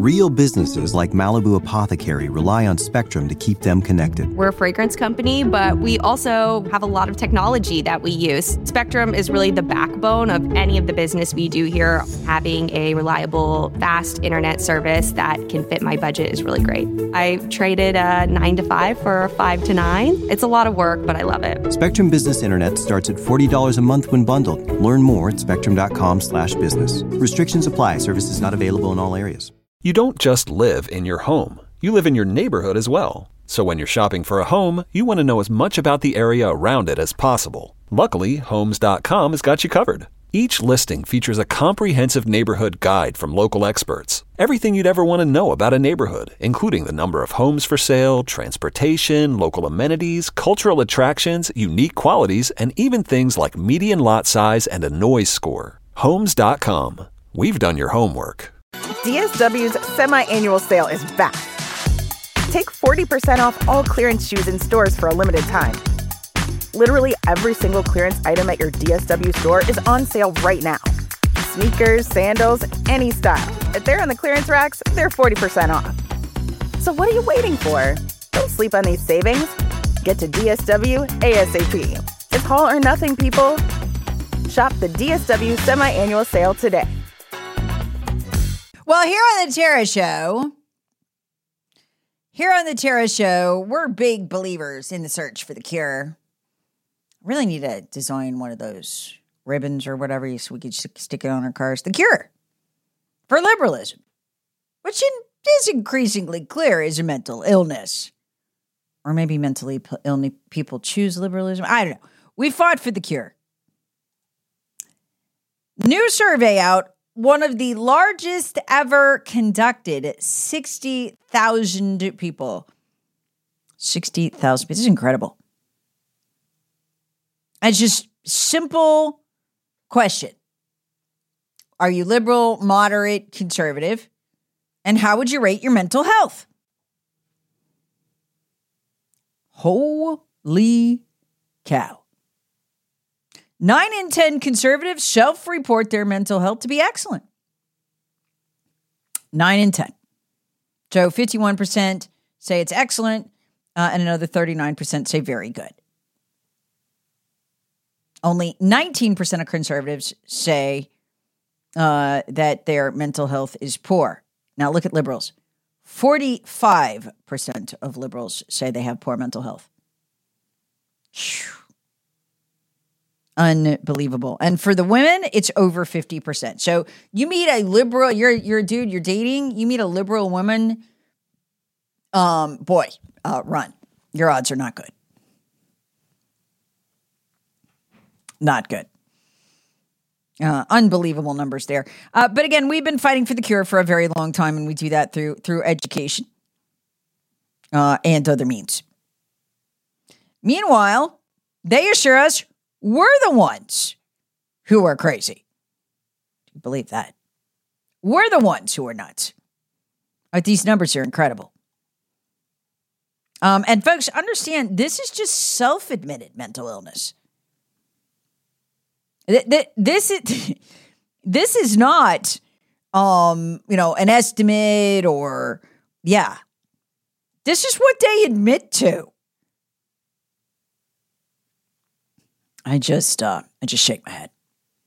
Real businesses like Malibu Apothecary rely on Spectrum to keep them connected. We're a fragrance company, but we also have a lot of technology that we use. Spectrum is really the backbone of any of the business we do here. Having a reliable, fast internet service that can fit my budget is really great. I traded a 9 to 5 for a 5 to 9. It's a lot of work, but I love it. Spectrum Business Internet starts at $40 a month when bundled. Learn more at spectrum.com/business. Restrictions apply. Services not available in all areas. You don't just live in your home. You live in your neighborhood as well. So when you're shopping for a home, you want to know as much about the area around it as possible. Luckily, Homes.com has got you covered. Each listing features a comprehensive neighborhood guide from local experts. Everything you'd ever want to know about a neighborhood, including the number of homes for sale, transportation, local amenities, cultural attractions, unique qualities, and even things like median lot size and a noise score. Homes.com. We've done your homework. DSW's semi-annual sale is back. Take 40% off all clearance shoes in stores for a limited time. Literally every single clearance item at your DSW store is on sale right now. Sneakers, sandals, any style. If they're on the clearance racks, they're 40% off. So what are you waiting for? Don't sleep on these savings. Get to DSW ASAP. It's all or nothing, people. Shop the DSW semi-annual sale today. Well, here on the Tara Show, we're big believers in the search for the cure. Really need to design one of those ribbons or whatever so we could stick it on our cars. The cure for liberalism, which is increasingly clear is a mental illness. Or maybe mentally ill people choose liberalism. I don't know. We fought for the cure. New survey out. One of the largest ever conducted, 60,000 people. 60,000 people. This is incredible. It's just simple question. Are you liberal, moderate, conservative? And how would you rate your mental health? Holy cow. 9 in 10 conservatives self-report their mental health to be excellent. 9 in 10. So 51% say it's excellent, and another 39% say very good. Only 19% of conservatives say that their mental health is poor. Now look at liberals. 45% of liberals say they have poor mental health. Whew. Unbelievable. And for the women, it's over 50%. So you meet a liberal, you're a dude, you're dating, you meet a liberal woman, run. Your odds are not good. Not good. Unbelievable numbers there. But again, we've been fighting for the cure for a very long time, and we do that through education and other means. Meanwhile, they assure us we're the ones who are crazy. Do you believe that? We're the ones who are nuts. These numbers are incredible. And folks, understand, this is just self-admitted mental illness. This is not, an estimate or, this is what they admit to. I just shake my head.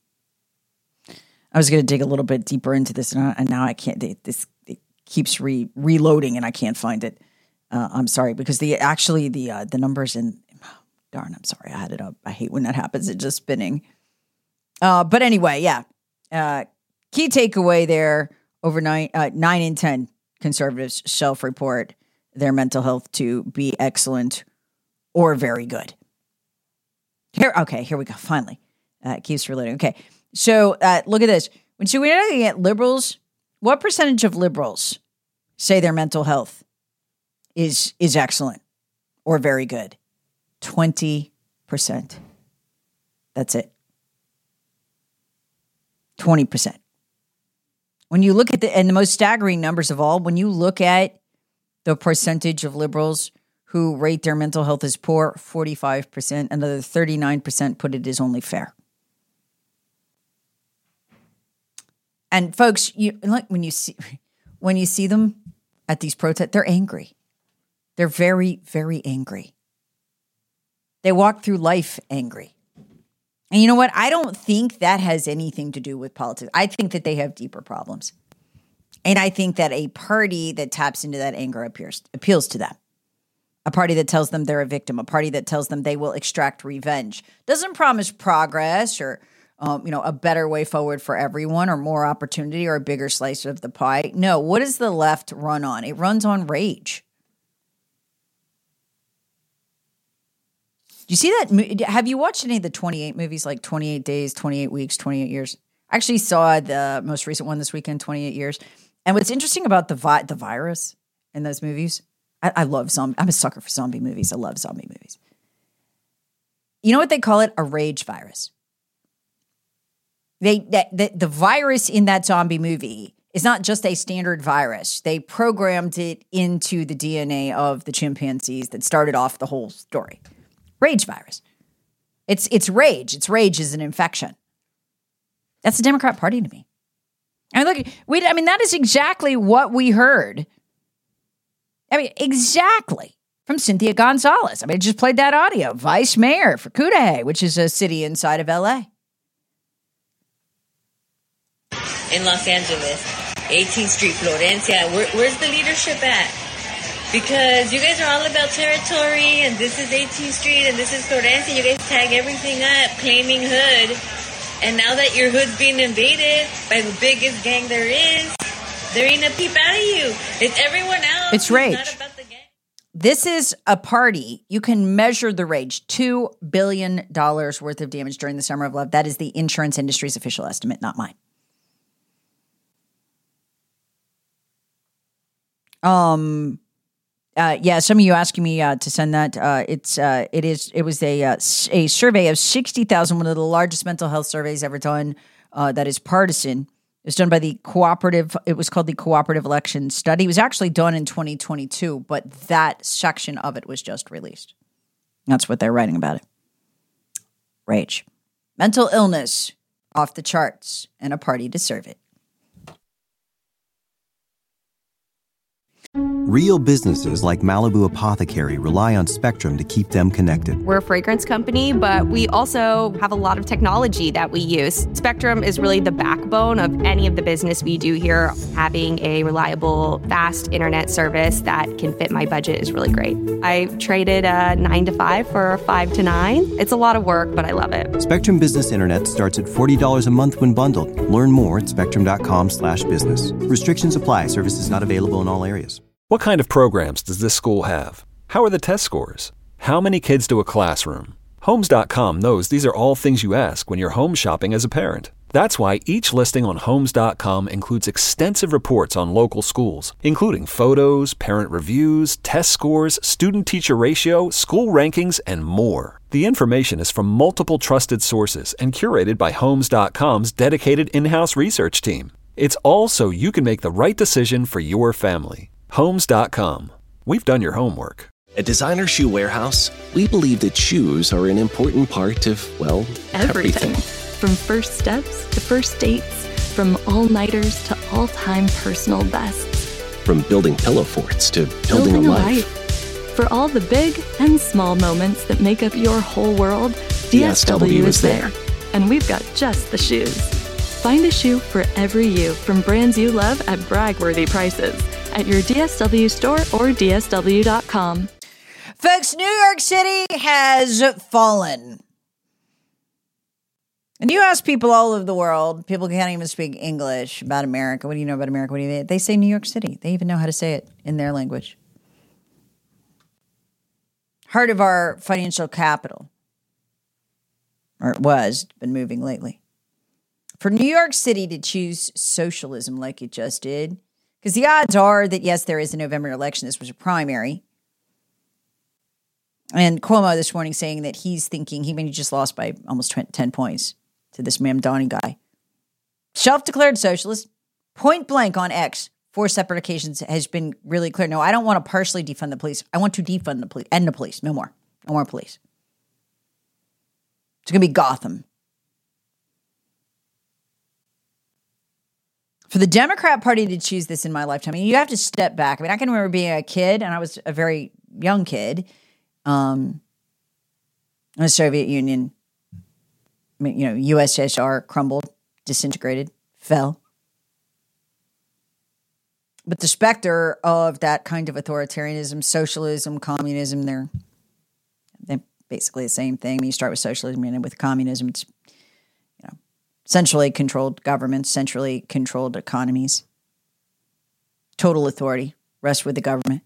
I was going to dig a little bit deeper into this, and now I can't. It keeps reloading, and I can't find it. I'm sorry, because the numbers in. Oh, darn, I'm sorry. I had it up. I hate when that happens. It's just spinning. But anyway, key takeaway there: over 9 in 10 conservatives self-report their mental health to be excellent or very good. Here we go. Finally, it keeps reloading. Okay, so look at this. When we're looking at liberals, what percentage of liberals say their mental health is excellent or very good? 20%. That's it. 20%. When you look at the most staggering numbers of all, when you look at the percentage of liberals who rate their mental health as poor, 45%. Another 39% put it as only fair. And folks, when when you see them at these protests, they're angry. They're very, very angry. They walk through life angry. And you know what? I don't think that has anything to do with politics. I think that they have deeper problems. And I think that a party that taps into that anger appeals to them. A party that tells them they're a victim, a party that tells them they will extract revenge, doesn't promise progress or a better way forward for everyone or more opportunity or a bigger slice of the pie. No, what does the left run on? It runs on rage. Do you see that? Have you watched any of the 28 movies, like 28 Days, 28 Weeks, 28 Years? I actually saw the most recent one this weekend, 28 Years. And what's interesting about the virus in those movies, I love zombie. I'm a sucker for zombie movies. I love zombie movies. You know what they call it? A rage virus. The virus in that zombie movie is not just a standard virus. They programmed it into the DNA of the chimpanzees that started off the whole story. Rage virus. It's rage. It's rage is an infection. That's the Democrat Party to me. I mean, that is exactly what we heard. I mean, exactly from Cynthia Gonzalez. I mean, I just played that audio. Vice Mayor for Cudahy, which is a city inside of LA. In Los Angeles, 18th Street, Florencia. Where's the leadership at? Because you guys are all about territory, and this is 18th Street, and this is Florencia. You guys tag everything up, claiming hood. And now that your hood's being invaded by the biggest gang there is, there ain't a peep out of you. It's everyone else. It's rage. Not about the gang. This is a party. You can measure the rage. $2 billion worth of damage during the Summer of Love. That is the insurance industry's official estimate, not mine. Some of you asking me to send that. It was a survey of 60,000, one of the largest mental health surveys ever done. That is partisan. It was done by the cooperative. It was called the Cooperative Election Study. It was actually done in 2022, but that section of it was just released. That's what they're writing about it. Rage, mental illness, off the charts, and a party to serve it. Real businesses like Malibu Apothecary rely on Spectrum to keep them connected. We're a fragrance company, but we also have a lot of technology that we use. Spectrum is really the backbone of any of the business we do here. Having a reliable, fast internet service that can fit my budget is really great. I traded a 9 to 5 for a 5 to 9. It's a lot of work, but I love it. Spectrum Business Internet starts at $40 a month when bundled. Learn more at spectrum.com/business. Restrictions apply. Services not available in all areas. What kind of programs does this school have? How are the test scores? How many kids to a classroom? Homes.com knows these are all things you ask when you're home shopping as a parent. That's why each listing on Homes.com includes extensive reports on local schools, including photos, parent reviews, test scores, student-teacher ratio, school rankings, and more. The information is from multiple trusted sources and curated by Homes.com's dedicated in-house research team. It's all so you can make the right decision for your family. Homes.com. We've done your homework. At Designer Shoe Warehouse, we believe that shoes are an important part of, well, everything. From first steps to first dates, from all-nighters to all-time personal bests. From building pillow forts to building a life. For all the big and small moments that make up your whole world, DSW is there. And we've got just the shoes. Find a shoe for every you from brands you love at brag-worthy prices at your DSW store or DSW.com. Folks, New York City has fallen. And you ask people all over the world, people can't even speak English about America. What do you know about America? What do you? They say New York City. They even know how to say it in their language. Heart of our financial capital. Or it was, been moving lately. For New York City to choose socialism like it just did, because the odds are that, yes, there is a November election. This was a primary. And Cuomo this morning saying that he's thinking, he just lost by almost 10 points to this Mamdani guy. Self-declared socialist, point blank on X, 4 separate occasions has been really clear. No, I don't want to partially defund the police. I want to defund the police, end the police. No more. No more police. It's going to be Gotham. For the Democrat Party to choose this in my lifetime, I mean, you have to step back. I mean, I can remember being a kid, and I was a very young kid. The Soviet Union, USSR crumbled, disintegrated, fell. But the specter of that kind of authoritarianism, socialism, communism, they're basically the same thing. I mean, you start with socialism and end with communism. It's centrally controlled governments, centrally controlled economies, total authority, rest with the government.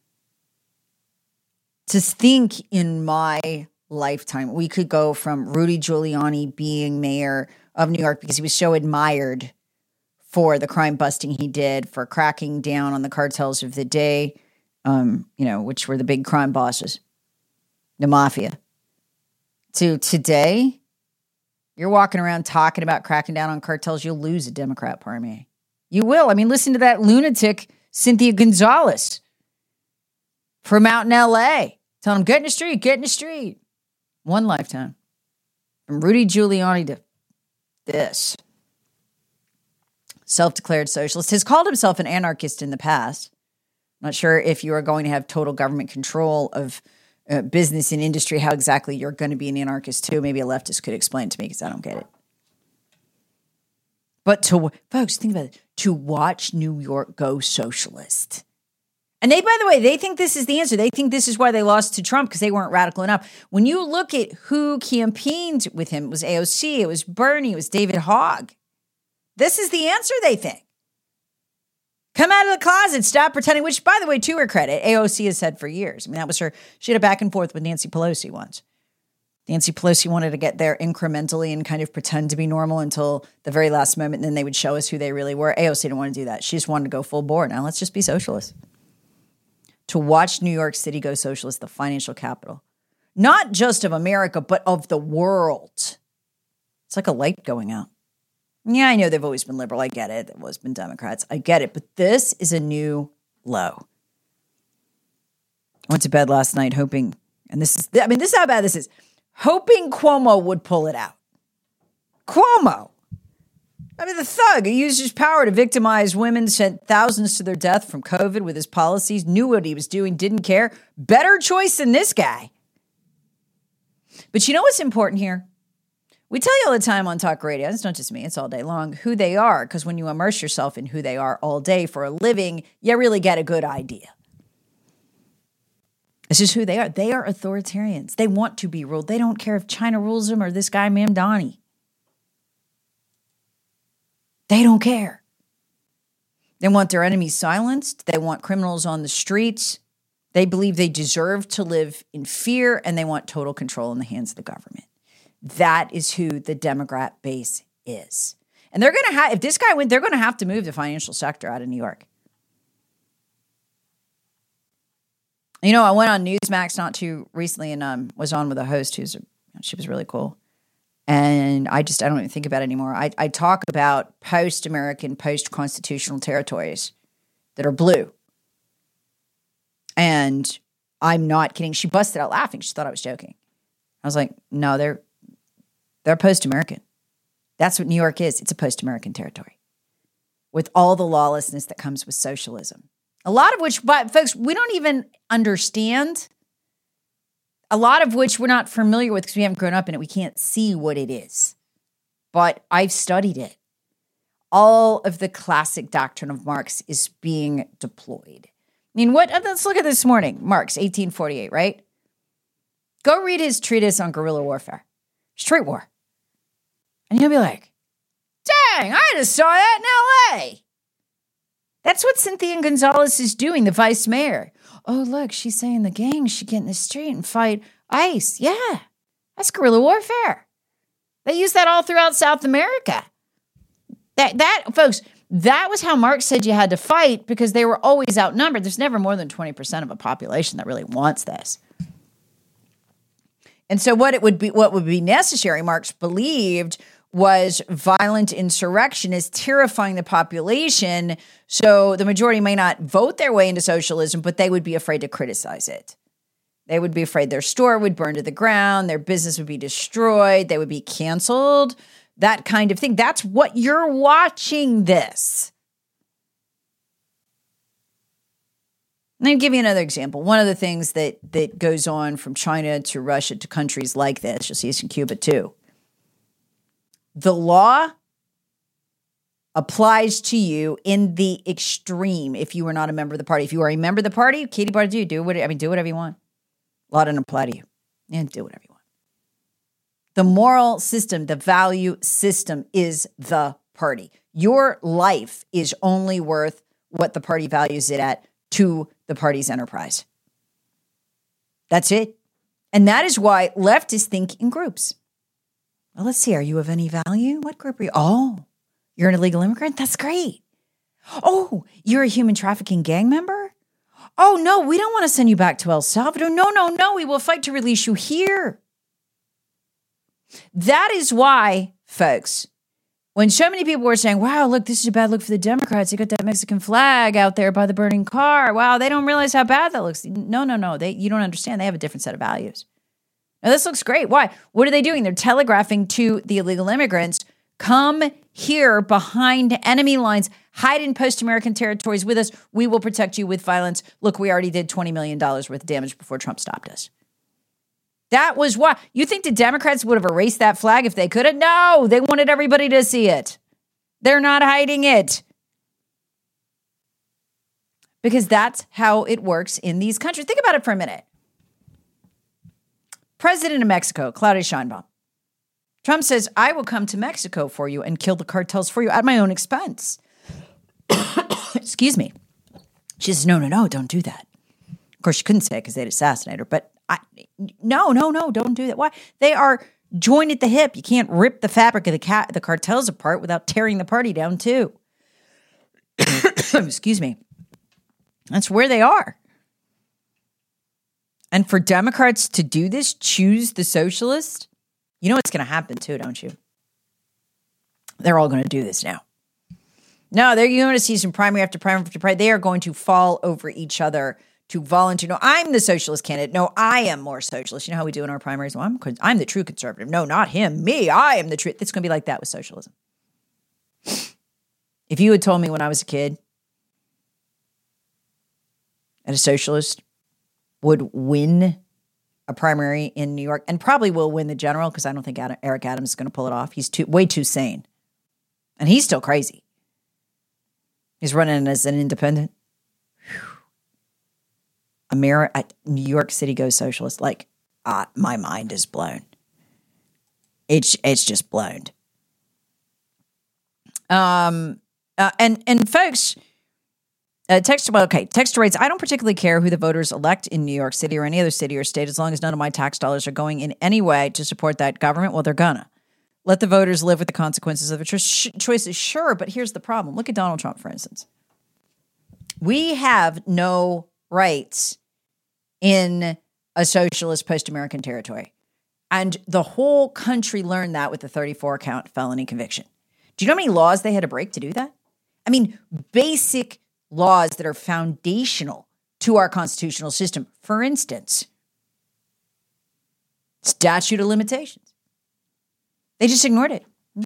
To think in my lifetime, we could go from Rudy Giuliani being mayor of New York because he was so admired for the crime busting he did, for cracking down on the cartels of the day, which were the big crime bosses, the mafia. To today, you're walking around talking about cracking down on cartels, you'll lose a Democrat primary. You will. I mean, listen to that lunatic Cynthia Gonzalez from out in L.A. telling them, get in the street. One lifetime. From Rudy Giuliani to this. Self-declared socialist. Has called himself an anarchist in the past. Not sure if you are going to have total government control of business and industry, how exactly you're going to be an anarchist too. Maybe a leftist could explain to me because I don't get it. But folks, think about it. To watch New York go socialist. And they, by the way, they think this is the answer. They think this is why they lost to Trump, because they weren't radical enough. When you look at who campaigned with him, it was AOC, it was Bernie, it was David Hogg. This is the answer, they think. Come out of the closet, stop pretending, which, by the way, to her credit, AOC has said for years. I mean, that was her. She had a back and forth with Nancy Pelosi once. Nancy Pelosi wanted to get there incrementally and kind of pretend to be normal until the very last moment, and then they would show us who they really were. AOC didn't want to do that. She just wanted to go full bore. Now let's just be socialists. To watch New York City go socialist, the financial capital, not just of America, but of the world. It's like a light going out. Yeah, I know they've always been liberal. I get it. They've always been Democrats. I get it. But this is a new low. I went to bed last night hoping, and this is how bad this is, hoping Cuomo would pull it out. Cuomo. I mean, the thug who used his power to victimize women, sent thousands to their death from COVID with his policies, knew what he was doing, didn't care. Better choice than this guy. But you know what's important here? We tell you all the time on talk radio, it's not just me, it's all day long, who they are, because when you immerse yourself in who they are all day for a living, you really get a good idea. This is who they are. They are authoritarians. They want to be ruled. They don't care if China rules them or this guy Mamdani. They don't care. They want their enemies silenced. They want criminals on the streets. They believe they deserve to live in fear, and they want total control in the hands of the government. That is who the Democrat base is. And they're going to have, if this guy wins, they're going to have to move the financial sector out of New York. You know, I went on Newsmax not too recently and was on with a host she was really cool. And I don't even think about it anymore. I talk about post-American, post-constitutional territories that are blue. And I'm not kidding. She busted out laughing. She thought I was joking. I was like, no, they're post-American. That's what New York is. It's a post-American territory with all the lawlessness that comes with socialism. A lot of which, but folks, we don't even understand. A lot of which we're not familiar with because we haven't grown up in it. We can't see what it is. But I've studied it. All of the classic doctrine of Marx is being deployed. I mean, let's look at this morning. Marx, 1848, right? Go read his treatise on guerrilla warfare. Street war. And you'll be like, dang, I just saw that in L.A. That's what Cynthia Gonzalez is doing, the vice mayor. Oh, look, she's saying the gang should get in the street and fight ICE. Yeah, that's guerrilla warfare. They use that all throughout South America. That, folks, that was how Marx said you had to fight because they were always outnumbered. There's never more than 20% of a population that really wants this. And so what would be necessary, Marx believed, was violent insurrection is terrifying the population. So the majority may not vote their way into socialism, but they would be afraid to criticize it. They would be afraid their store would burn to the ground, their business would be destroyed, they would be canceled, that kind of thing. That's what you're watching this. Let me give you another example. One of the things that goes on from China to Russia to countries like this, you'll see this in Cuba too. The law applies to you in the extreme if you are not a member of the party. If you are a member of the party, Katie Bardot, do whatever you want. Law doesn't apply to you. And do whatever you want. The moral system, the value system is the party. Your life is only worth what the party values it at to the party's enterprise. That's it. And that is why leftists think in groups. Well, let's see. Are you of any value? What group are you? Oh, you're an illegal immigrant? That's great. Oh, you're a human trafficking gang member? Oh, no, we don't want to send you back to El Salvador. No. We will fight to release you here. That is why, folks, when so many people were saying, wow, look, this is a bad look for the Democrats. They got that Mexican flag out there by the burning car. Wow, they don't realize how bad that looks. No. You don't understand. They have a different set of values. Now, this looks great. Why? What are they doing? They're telegraphing to the illegal immigrants, come here behind enemy lines, hide in post-American territories with us. We will protect you with violence. Look, we already did $20 million worth of damage before Trump stopped us. That was why. You think the Democrats would have erased that flag if they could have? No, they wanted everybody to see it. They're not hiding it. Because that's how it works in these countries. Think about it for a minute. President of Mexico, Claudia Sheinbaum. Trump says, I will come to Mexico for you and kill the cartels for you at my own expense. Excuse me. She says, no, don't do that. Of course, she couldn't say it because they'd assassinate her, but no, don't do that. Why? They are joined at the hip. You can't rip the fabric of the cartels apart without tearing the party down too. Excuse me. That's where they are. And for Democrats to do this, choose the socialist, you know what's going to happen too, don't you? They're all going to do this now. No, they're going to see some primary after primary after primary. They are going to fall over each other to volunteer. No, I'm the socialist candidate. No, I am more socialist. You know how we do in our primaries? Well, I'm the true conservative. No, not him. Me. I am the true. It's going to be like that with socialism. If you had told me when I was a kid that a socialist would win a primary in New York and probably will win the general, because I don't think Eric Adams is going to pull it off. He's way too sane. And he's still crazy. He's running as an independent. New York City goes socialist. Like, my mind is blown. It's just blown. And folks, text to rates. I don't particularly care who the voters elect in New York City or any other city or state, as long as none of my tax dollars are going in any way to support that government. Well, they're gonna. Let the voters live with the consequences of their choices. Sure, but here's the problem. Look at Donald Trump, for instance. We have no rights in a socialist post-American territory. And the whole country learned that with the 34-count felony conviction. Do you know how many laws they had to break to do that? I mean, basic laws that are foundational to our constitutional system. For instance, statute of limitations. They just ignored it.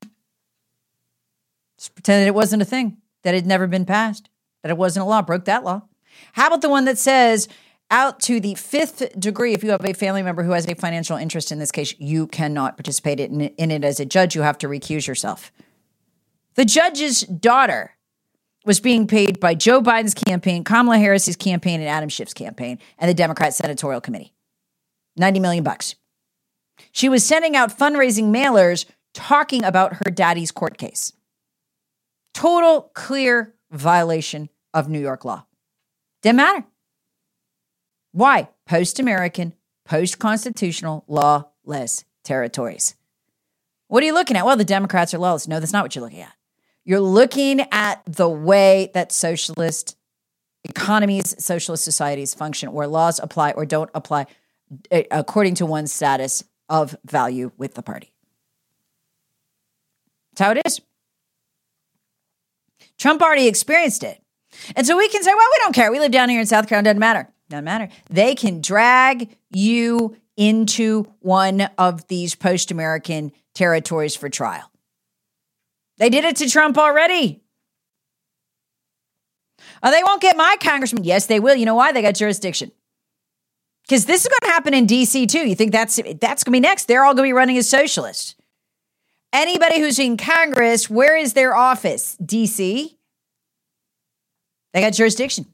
Just pretended it wasn't a thing, that it had never been passed, that it wasn't a law, broke that law. How about the one that says, out to the fifth degree, if you have a family member who has a financial interest in this case, you cannot participate in it as a judge. You have to recuse yourself. The judge's daughter was being paid by Joe Biden's campaign, Kamala Harris's campaign, and Adam Schiff's campaign, and the Democrat Senatorial Committee. $90 million. She was sending out fundraising mailers talking about her daddy's court case. Total, clear violation of New York law. Didn't matter. Why? Post-American, post-constitutional, lawless territories. What are you looking at? Well, the Democrats are lawless. No, that's not what you're looking at. You're looking at the way that socialist economies, socialist societies function, where laws apply or don't apply according to one's status of value with the party. That's how it is. Trump already experienced it. And so we can say, well, we don't care. We live down here in South Carolina. Doesn't matter. Doesn't matter. They can drag you into one of these post-American territories for trial. They did it to Trump already. Oh, they won't get my congressman. Yes, they will. You know why? They got jurisdiction. Because this is going to happen in D.C. too. You think that's going to be next? They're all going to be running as socialists. Anybody who's in Congress, where is their office? D.C. They got jurisdiction.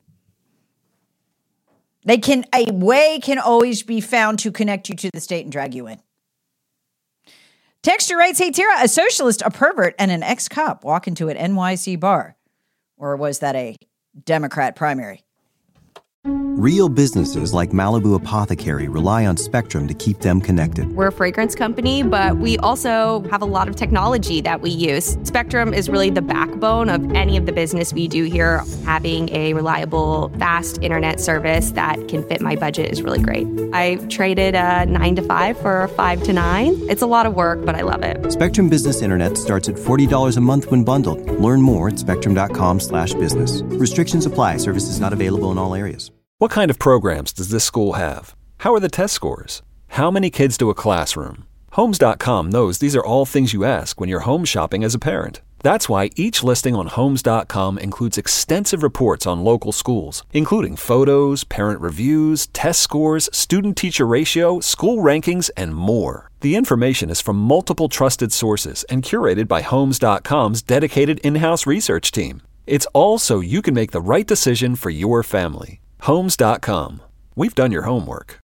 A way can always be found to connect you to the state and drag you in. Texture writes, hey, Tara, a socialist, a pervert, and an ex-cop walk into an NYC bar. Or was that a Democrat primary? Real businesses like Malibu Apothecary rely on Spectrum to keep them connected. We're a fragrance company, but we also have a lot of technology that we use. Spectrum is really the backbone of any of the business we do here. Having a reliable, fast internet service that can fit my budget is really great. I traded a 9 to 5 for a 5 to 9. It's a lot of work, but I love it. Spectrum Business Internet starts at $40 a month when bundled. Learn more at spectrum.com/business. Restrictions apply. Services not available in all areas. What kind of programs does this school have? How are the test scores? How many kids do a classroom? Homes.com knows these are all things you ask when you're home shopping as a parent. That's why each listing on Homes.com includes extensive reports on local schools, including photos, parent reviews, test scores, student-teacher ratio, school rankings, and more. The information is from multiple trusted sources and curated by Homes.com's dedicated in-house research team. It's all so you can make the right decision for your family. Homes.com. We've done your homework.